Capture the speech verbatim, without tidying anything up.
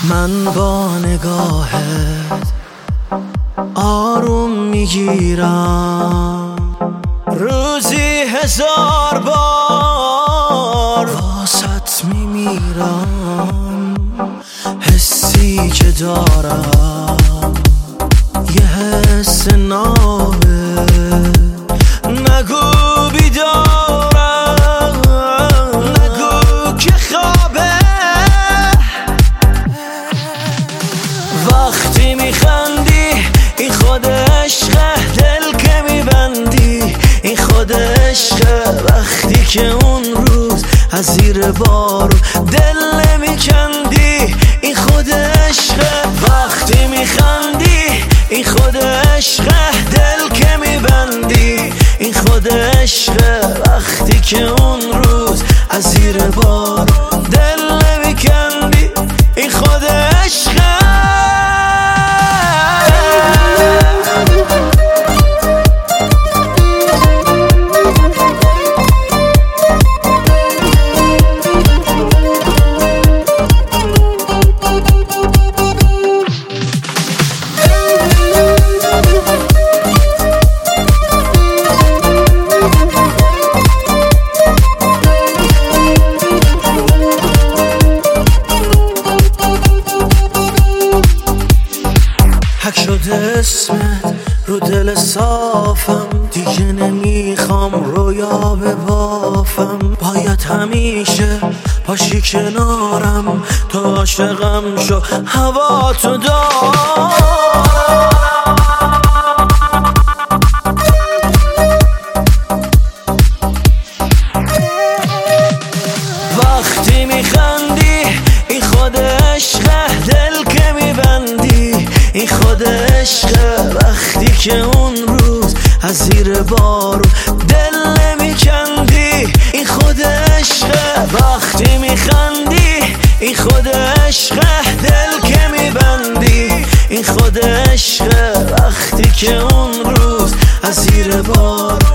من با نگاهت آروم میگیرم، روزی هزار بار واسط میمیرم. حسی که دارم یه حس نابه، نگو بیدارم، نگو که خوابه. وقتی میخندی این خود عشقه، دل که میبندی این خود عشقه. وقتی که اون روز از زیر بارو دل نمیکندی این خود عشقه. وقتی میخندی این خود عشقه، دل که میبندی این خود عشقه. وقتی که اون روز از زیر بارو دل نمیکندی این خود عشقه. حک شده اسمت رو دل صافم، دیگه نمیخوام رویا ببافم. باید همیشه باشی کنارم، تو عاشقم شو هوا تو دارم. وقتی میخندی این خود عشقه، دل که میبندی این خود عشقه. وقتی که اون روز از زیر بارو دل نمیکندی این خود عشقه. وقتی میخندی این خود عشقه، دل که میبندی این خود عشقه. وقتی که اون روز از زیر بارو